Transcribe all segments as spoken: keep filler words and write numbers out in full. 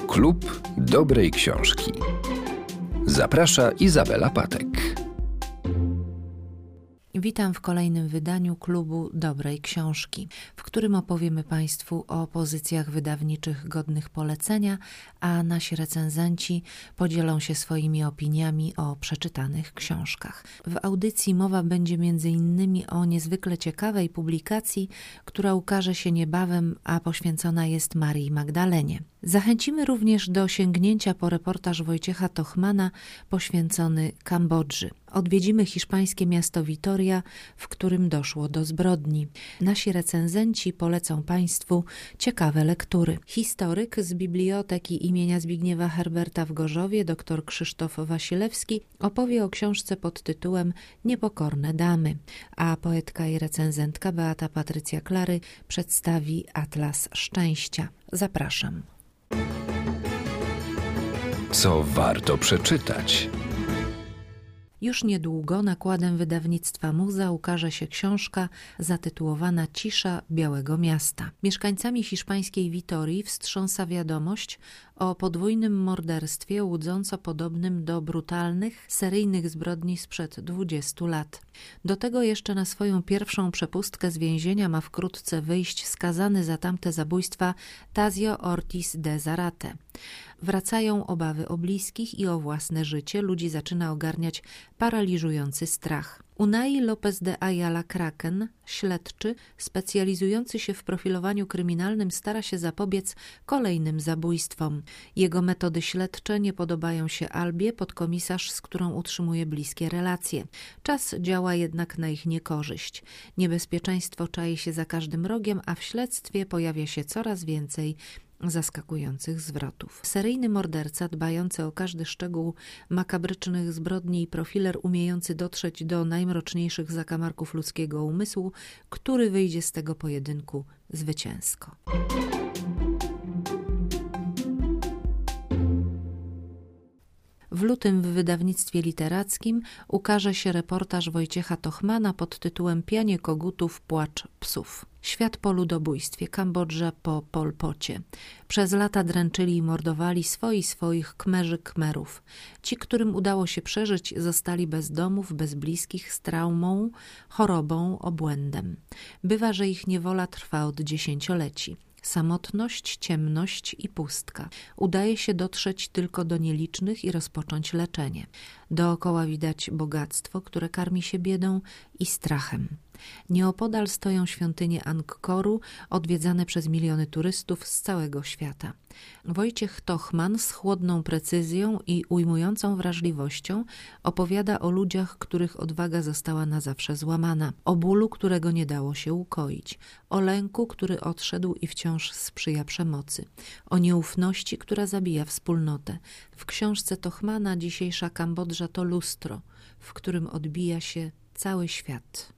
Klub Dobrej Książki. Zaprasza Izabela Patek. Witam w kolejnym wydaniu Klubu Dobrej Książki, w którym opowiemy Państwu o pozycjach wydawniczych godnych polecenia, a nasi recenzenci podzielą się swoimi opiniami o przeczytanych książkach. W audycji mowa będzie między innymi o niezwykle ciekawej publikacji, która ukaże się niebawem, a poświęcona jest Marii Magdalenie. Zachęcimy również do sięgnięcia po reportaż Wojciecha Tochmana poświęcony Kambodży. Odwiedzimy hiszpańskie miasto Vitoria, w którym doszło do zbrodni. Nasi recenzenci polecą Państwu ciekawe lektury. Historyk z Biblioteki imienia Zbigniewa Herberta w Gorzowie, dr Krzysztof Wasilewski, opowie o książce pod tytułem Niepokorne damy, a poetka i recenzentka Beata Patrycja Klary przedstawi Atlas Szczęścia. Zapraszam. Co warto przeczytać? Już niedługo nakładem wydawnictwa Muza ukaże się książka zatytułowana Cisza Białego Miasta. Mieszkańcami hiszpańskiej Witorii wstrząsa wiadomość o podwójnym morderstwie łudząco podobnym do brutalnych, seryjnych zbrodni sprzed dwudziestu lat. Do tego jeszcze na swoją pierwszą przepustkę z więzienia ma wkrótce wyjść skazany za tamte zabójstwa Tazio Ortiz de Zarate. Wracają obawy o bliskich i o własne życie, ludzi zaczyna ogarniać paraliżujący strach. Unai López de Ayala Kraken, śledczy specjalizujący się w profilowaniu kryminalnym, stara się zapobiec kolejnym zabójstwom. Jego metody śledcze nie podobają się Albie, podkomisarz, z którą utrzymuje bliskie relacje. Czas działa jednak na ich niekorzyść. Niebezpieczeństwo czai się za każdym rogiem, a w śledztwie pojawia się coraz więcej zaskakujących zwrotów. Seryjny morderca dbający o każdy szczegół makabrycznych zbrodni i profiler umiejący dotrzeć do najmroczniejszych zakamarków ludzkiego umysłu, który wyjdzie z tego pojedynku zwycięsko. W lutym w wydawnictwie literackim ukaże się reportaż Wojciecha Tochmana pod tytułem Pianie kogutów, płacz psów. Świat po ludobójstwie, Kambodża po Pol Pocie. Przez lata dręczyli i mordowali swoi swoich Kmerzy Kmerów. Ci, którym udało się przeżyć, zostali bez domów, bez bliskich, z traumą, chorobą, obłędem. Bywa, że ich niewola trwa od dziesięcioleci. Samotność, ciemność i pustka. Udaje się dotrzeć tylko do nielicznych i rozpocząć leczenie. Dookoła widać bogactwo, które karmi się biedą i strachem. Nieopodal stoją świątynie Angkoru, odwiedzane przez miliony turystów z całego świata. Wojciech Tochman z chłodną precyzją i ujmującą wrażliwością opowiada o ludziach, których odwaga została na zawsze złamana, o bólu, którego nie dało się ukoić, o lęku, który odszedł i wciąż sprzyja przemocy, o nieufności, która zabija wspólnotę. W książce Tochmana dzisiejsza Kambodża to lustro, w którym odbija się cały świat.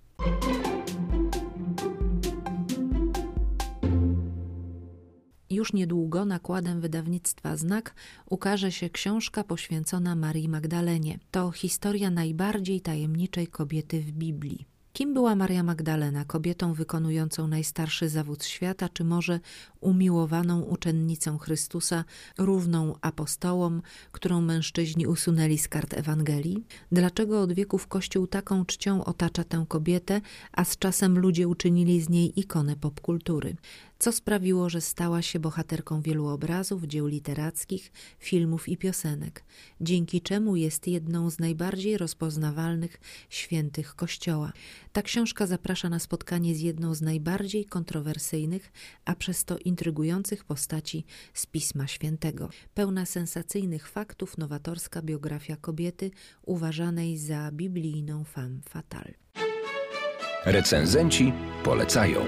Już niedługo nakładem wydawnictwa Znak ukaże się książka poświęcona Marii Magdalenie. To historia najbardziej tajemniczej kobiety w Biblii. Kim była Maria Magdalena? Kobietą wykonującą najstarszy zawód świata, czy może umiłowaną uczennicą Chrystusa, równą apostołom, którą mężczyźni usunęli z kart Ewangelii? Dlaczego od wieków Kościół taką czcią otacza tę kobietę, a z czasem ludzie uczynili z niej ikonę popkultury? Co sprawiło, że stała się bohaterką wielu obrazów, dzieł literackich, filmów i piosenek, dzięki czemu jest jedną z najbardziej rozpoznawalnych świętych Kościoła. Ta książka zaprasza na spotkanie z jedną z najbardziej kontrowersyjnych, a przez to intrygujących postaci z Pisma Świętego. Pełna sensacyjnych faktów, nowatorska biografia kobiety uważanej za biblijną femme fatale. Recenzenci polecają.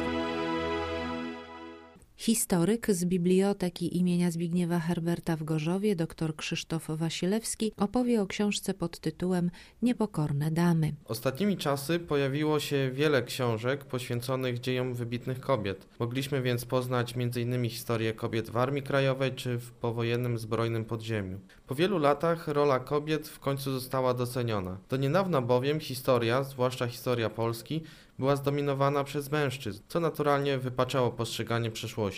Historyk z Biblioteki imienia Zbigniewa Herberta w Gorzowie, dr Krzysztof Wasilewski, opowie o książce pod tytułem Niepokorne damy. Ostatnimi czasy pojawiło się wiele książek poświęconych dziejom wybitnych kobiet. Mogliśmy więc poznać między innymi historię kobiet w Armii Krajowej czy w powojennym zbrojnym podziemiu. Po wielu latach rola kobiet w końcu została doceniona. Do niedawna bowiem historia, zwłaszcza historia Polski, była zdominowana przez mężczyzn, co naturalnie wypaczało postrzeganie przeszłości.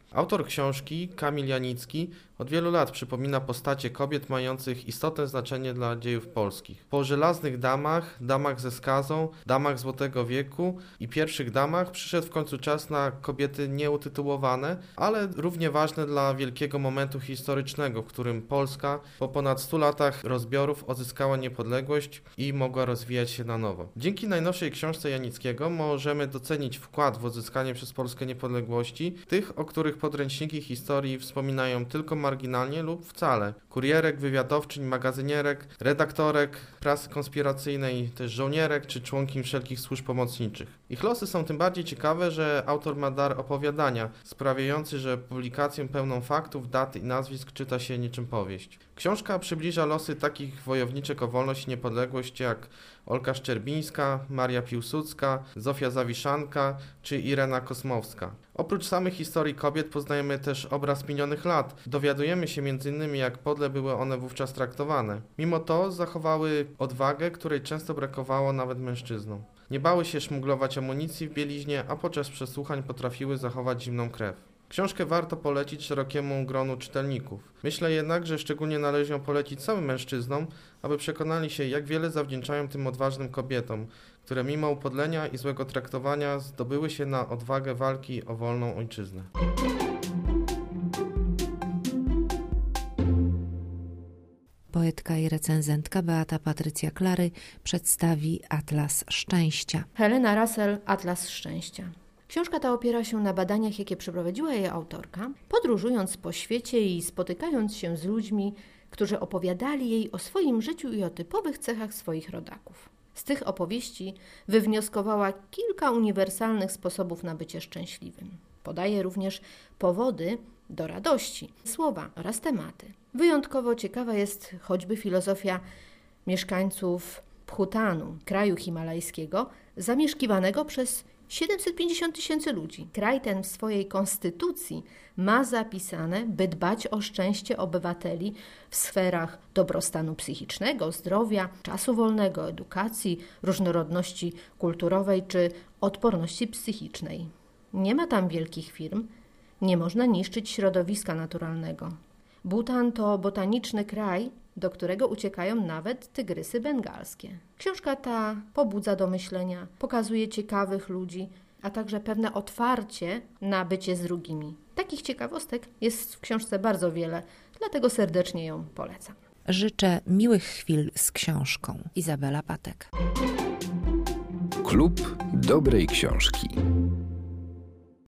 Autor książki, Kamil Janicki, od wielu lat przypomina postacie kobiet mających istotne znaczenie dla dziejów polskich. Po żelaznych damach, damach ze skazą, damach złotego wieku i pierwszych damach przyszedł w końcu czas na kobiety nieutytułowane, ale równie ważne dla wielkiego momentu historycznego, w którym Polska po ponad stu latach rozbiorów odzyskała niepodległość i mogła rozwijać się na nowo. Dzięki najnowszej książce Janickiego możemy docenić wkład w odzyskanie przez Polskę niepodległości tych, o których podręczniki historii wspominają tylko marginalnie lub wcale. Kurierek, wywiadowczyń, magazynierek, redaktorek, prasy konspiracyjnej, też żołnierek czy członkiń wszelkich służb pomocniczych. Ich losy są tym bardziej ciekawe, że autor ma dar opowiadania, sprawiający, że publikację pełną faktów, dat i nazwisk czyta się niczym powieść. Książka przybliża losy takich wojowniczek o wolność i niepodległość jak Olga Szczerbińska, Maria Piłsudska, Zofia Zawiszanka czy Irena Kosmowska. Oprócz samych historii kobiet poznajemy też obraz minionych lat. Dowiadujemy się m.in. jak podle były one wówczas traktowane. Mimo to zachowały odwagę, której często brakowało nawet mężczyznom. Nie bały się szmuglować amunicji w bieliźnie, a podczas przesłuchań potrafiły zachować zimną krew. Książkę warto polecić szerokiemu gronu czytelników. Myślę jednak, że szczególnie należy ją polecić samym mężczyznom, aby przekonali się, jak wiele zawdzięczają tym odważnym kobietom, które mimo upodlenia i złego traktowania zdobyły się na odwagę walki o wolną ojczyznę. Poetka i recenzentka Beata Patrycja Klary przedstawi Atlas Szczęścia. Helena Russell, Atlas Szczęścia. Książka ta opiera się na badaniach, jakie przeprowadziła jej autorka, podróżując po świecie i spotykając się z ludźmi, którzy opowiadali jej o swoim życiu i o typowych cechach swoich rodaków. Z tych opowieści wywnioskowała kilka uniwersalnych sposobów na bycie szczęśliwym. Podaje również powody do radości, słowa oraz tematy. Wyjątkowo ciekawa jest choćby filozofia mieszkańców Bhutanu, kraju himalajskiego, zamieszkiwanego przez siedemset pięćdziesiąt tysięcy ludzi. Kraj ten w swojej konstytucji ma zapisane, by dbać o szczęście obywateli w sferach dobrostanu psychicznego, zdrowia, czasu wolnego, edukacji, różnorodności kulturowej czy odporności psychicznej. Nie ma tam wielkich firm, nie można niszczyć środowiska naturalnego. Bhutan to botaniczny kraj, do którego uciekają nawet tygrysy bengalskie. Książka ta pobudza do myślenia, pokazuje ciekawych ludzi, a także pewne otwarcie na bycie z drugimi. Takich ciekawostek jest w książce bardzo wiele, dlatego serdecznie ją polecam. Życzę miłych chwil z książką. Izabela Patek. Klub dobrej książki.